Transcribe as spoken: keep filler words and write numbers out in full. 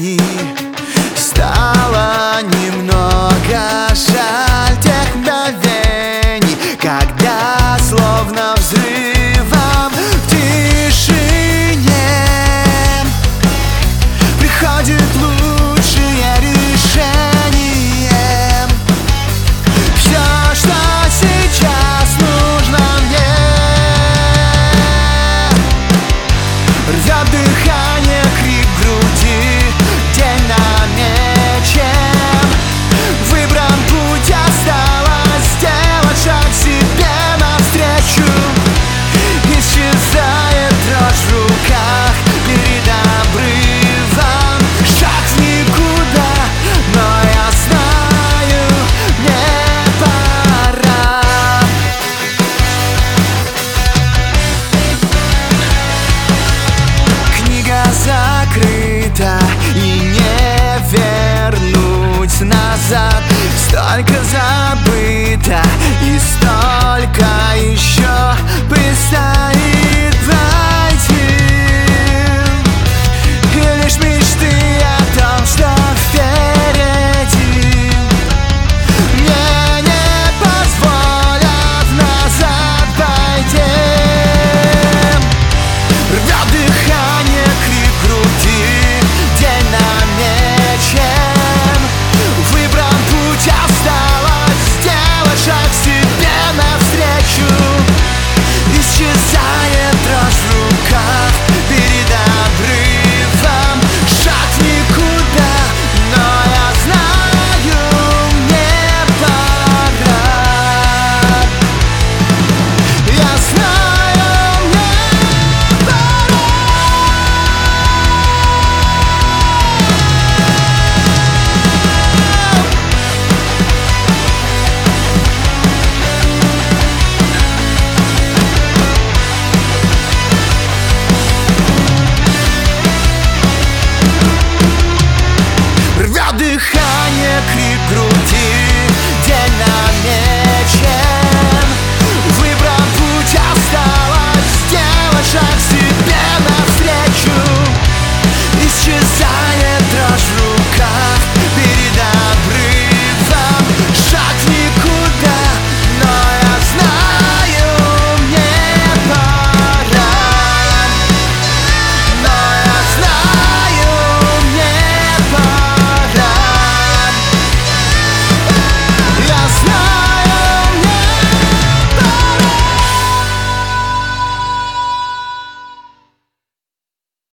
решений. Стало немного жаль тех мгновений, когда словно взрывом в тишине приходит лучшее решение. Все, что сейчас нужно мне, рвет дыхание, крик в груди, день намечен. Выбран путь, осталось сделать шаг себе навстречу. Исчезает дрожь в руках перед обрывом. Шаг в никуда, но я знаю, мне пора. Книга закрыта, и не вернуть назад. Столько забыто, и столько еще предстоит пройти. И лишь мечты о том, что впереди, мне не позволят назад пойти. Рвет дыхание, крик в груди, день намечен. Выбран путь, осталось сделать шаг себе навстречу. Исчезает дрожь в руках перед обрывом. Шаг в никуда, но я знаю, мне пора. Я знаю, мне пора. Рвет дыхание, крик в груди,